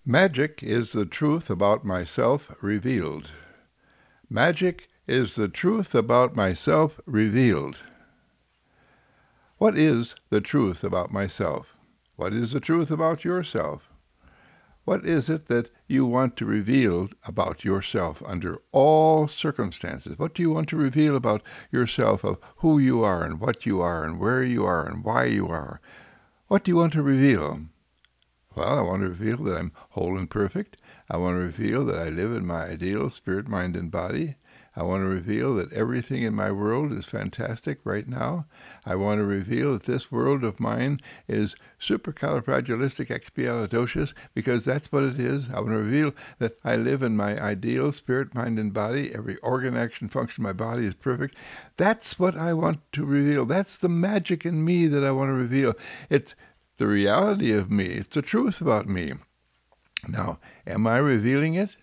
Magic is the truth about myself revealed. Magic is the truth about myself revealed. What is the truth about myself? What is the truth about yourself? What is it that you want to reveal about yourself under all circumstances? What do you want to reveal about yourself, of who you are and what you are and where you are and why you are? What do you want to reveal? Well, I want to reveal that I'm whole and perfect. I want to reveal that I live in my ideal spirit, mind, and body. I want to reveal that everything in my world is fantastic right now. I want to reveal that this world of mine is supercalifragilisticexpialidocious, because that's what it is. I want to reveal that I live in my ideal spirit, mind, and body. Every organ, action, function of my body is perfect. That's what I want to reveal. That's the magic in me that I want to reveal. It's the reality of me. It's the truth about me. Now, am I revealing it?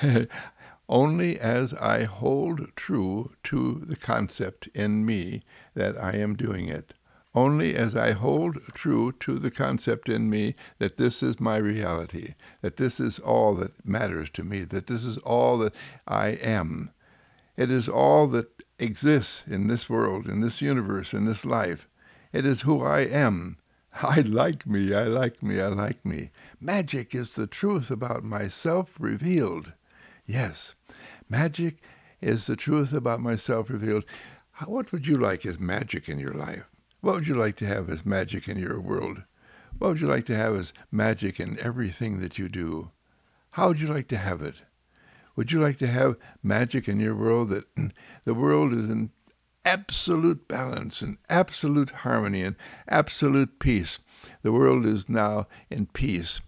Only as I hold true to the concept in me that I am doing it. Only as I hold true to the concept in me that this is my reality, that this is all that matters to me, that this is all that I am. It is all that exists in this world, in this universe, in this life. It is who I am. I like me, I like me, I like me. Magic is the truth about myself revealed. Yes, magic is the truth about myself revealed. What would you like as magic in your life? What would you like to have as magic in your world? What would you like to have as magic in everything that you do? How would you like to have it? Would you like to have magic in your world, that the world is in absolute balance and absolute harmony and absolute peace? The world is now in peace,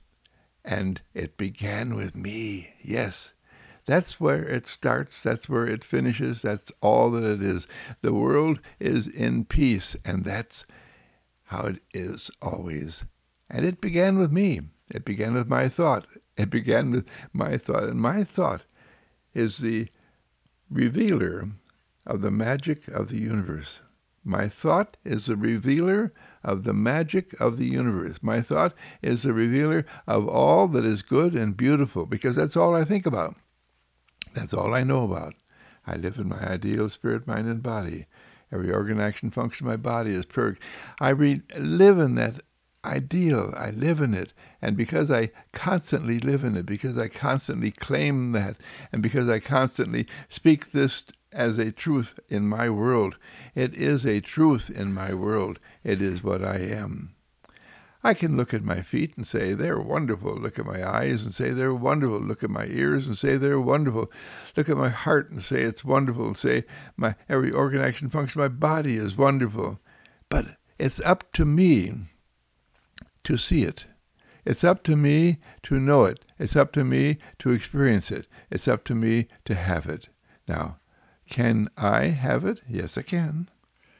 and it began with me. Yes, that's where it starts. That's where it finishes. That's all that it is. The world is in peace, and that's how it is always. And it began with me. It began with my thought. It began with my thought. And my thought is the revealer of the magic of the universe. My thought is the revealer of the magic of the universe. My thought is the revealer of all that is good and beautiful, because that's all I think about. That's all I know about. I live in my ideal spirit, mind, and body. Every organ, action, function of my body is perfect. I live in that ideal. I live in it. And because I constantly live in it, because I constantly claim that, and because I constantly speak this as a truth in my world, it is a truth in my world. It is what I am. I can look at my feet and say they're wonderful. Look at my eyes and say they're wonderful. Look at my ears and say they're wonderful. Look at my heart and say it's wonderful. And say my every organ, action, function of my body is wonderful. But it's up to me to see it. It's up to me to know it. It's up to me to experience it. It's up to me to have it. Now, can I have it? Yes, I can.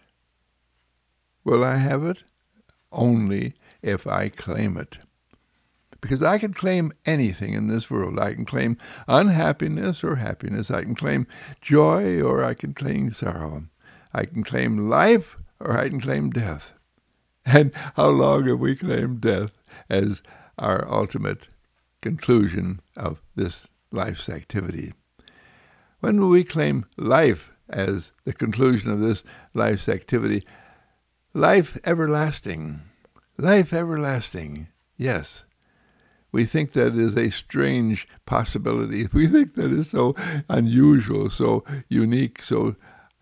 Will I have it? Only if I claim it. Because I can claim anything in this world. I can claim unhappiness or happiness. I can claim joy or I can claim sorrow. I can claim life or I can claim death. And how long have we claimed death as our ultimate conclusion of this life's activity? When will we claim life as the conclusion of this life's activity? Life everlasting. Life everlasting. Yes. We think that is a strange possibility. We think that is so unusual, so unique, so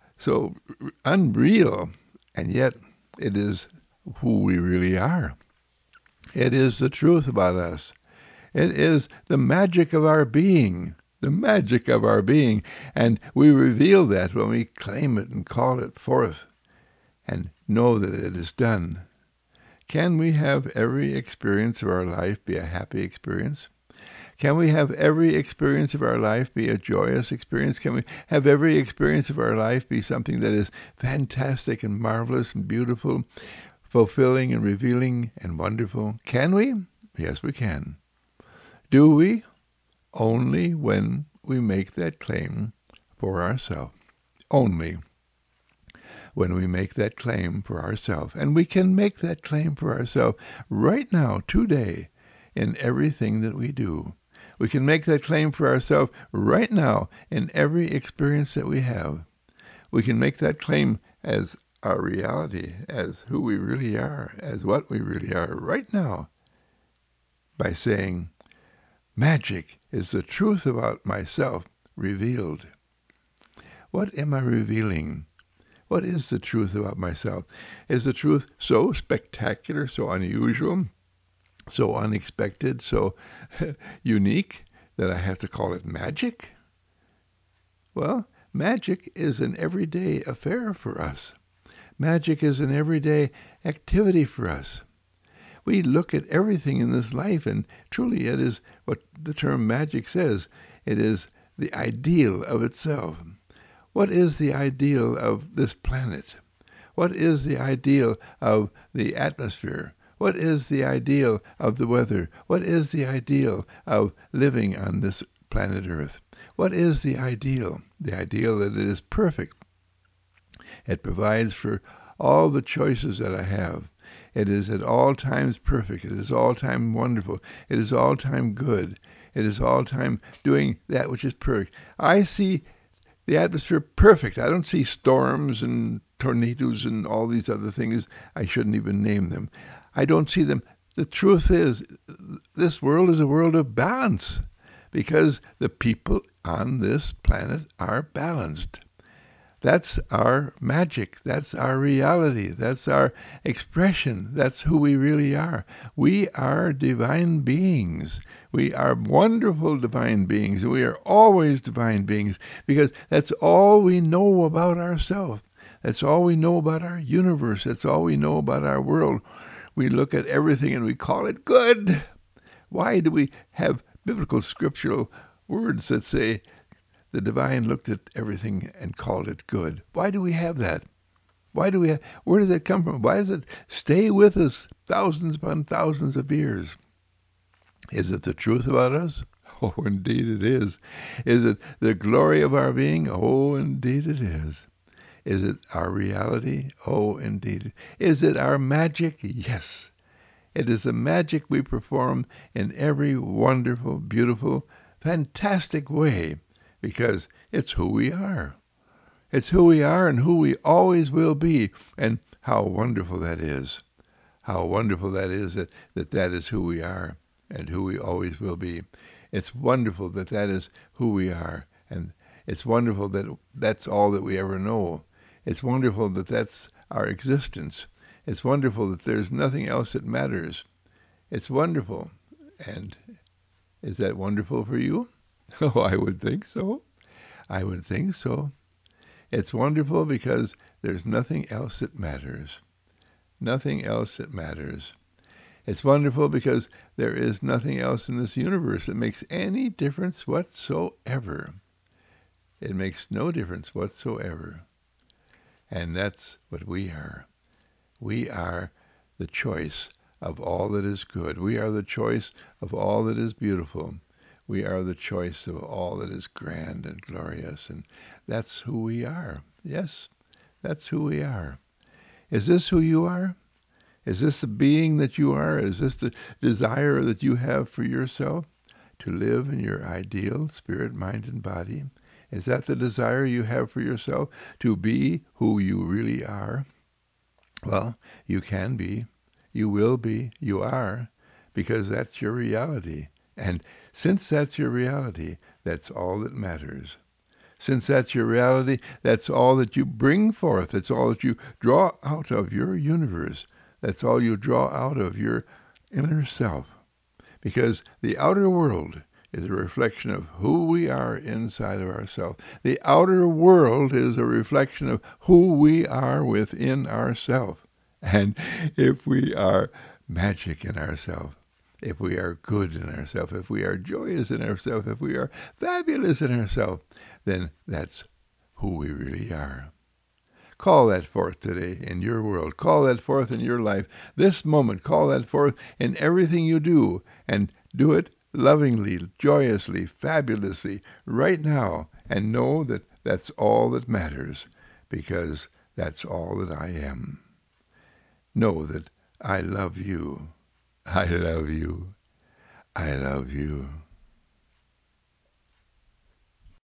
unreal. And yet it is who we really are. It is the truth about us. It is the magic of our being. The magic of our being. And we reveal that when we claim it and call it forth and know that it is done. Can we have every experience of our life be a happy experience? Can we have every experience of our life be a joyous experience? Can we have every experience of our life be something that is fantastic and marvelous and beautiful, fulfilling and revealing and wonderful? Can we? Yes, we can. Do we? Only when we make that claim for ourselves. Only when we make that claim for ourselves. And we can make that claim for ourselves right now, today, in everything that we do. We can make that claim for ourselves right now in every experience that we have. We can make that claim as our reality, as who we really are, as what we really are right now by saying, magic is the truth about myself revealed. What am I revealing? What is the truth about myself? Is the truth so spectacular, so unusual, so unexpected, so unique that I have to call it magic? Well, magic is an everyday affair for us. Magic is an everyday activity for us. We look at everything in this life, and truly it is what the term magic says. It is the ideal of itself. What is the ideal of this planet? What is the ideal of the atmosphere? What is the ideal of the weather? What is the ideal of living on this planet Earth? What is the ideal? The ideal that it is perfect. It provides for all the choices that I have. It is at all times perfect. It is all time wonderful. It is all time good. It is all time doing that which is perfect. I see the atmosphere perfect. I don't see storms and tornadoes and all these other things. I shouldn't even name them. I don't see them. The truth is, this world is a world of balance because the people on this planet are balanced. That's our magic. That's our reality. That's our expression. That's who we really are. We are divine beings. We are wonderful divine beings. We are always divine beings because that's all we know about ourselves. That's all we know about our universe. That's all we know about our world. We look at everything and we call it good. Why do we have biblical scriptural words that say, the divine looked at everything and called it good? Why do we have that? Where did that come from? Why does it stay with us thousands upon thousands of years? Is it the truth about us? Oh, indeed it is. Is it the glory of our being? Oh, indeed it is. Is it our reality? Oh, indeed. Is it our magic? Yes. It is the magic we perform in every wonderful, beautiful, fantastic way because it's who we are. It's who we are and who we always will be. And how wonderful that is. How wonderful that is that is who we are and who we always will be. It's wonderful that is who we are. And it's wonderful that that's all that we ever know. It's wonderful that that's our existence. It's wonderful that there's nothing else that matters. It's wonderful. And is that wonderful for you? Oh, I would think so. I would think so. It's wonderful because there's nothing else that matters. Nothing else that matters. It's wonderful because there is nothing else in this universe that makes any difference whatsoever. It makes no difference whatsoever. And that's what we are. We are the choice of all that is good. We are the choice of all that is beautiful. We are the choice of all that is grand and glorious. And that's who we are. Yes, that's who we are. Is this who you are? Is this the being that you are? Is this the desire that you have for yourself? To live in your ideal spirit, mind, and body? Is that the desire you have for yourself? To be who you really are? Well, you can be. You will be. You are. Because that's your reality. And since that's your reality, that's all that matters. Since that's your reality, that's all that you bring forth. That's all that you draw out of your universe. That's all you draw out of your inner self. Because the outer world is a reflection of who we are inside of ourselves. The outer world is a reflection of who we are within ourselves. And if we are magic in ourselves, if we are good in ourselves, if we are joyous in ourselves, if we are fabulous in ourselves, then that's who we really are. Call that forth today in your world. Call that forth in your life. This moment, call that forth in everything you do. And do it lovingly, joyously, fabulously, right now. And know that that's all that matters, because that's all that I am. Know that I love you. I love you. I love you.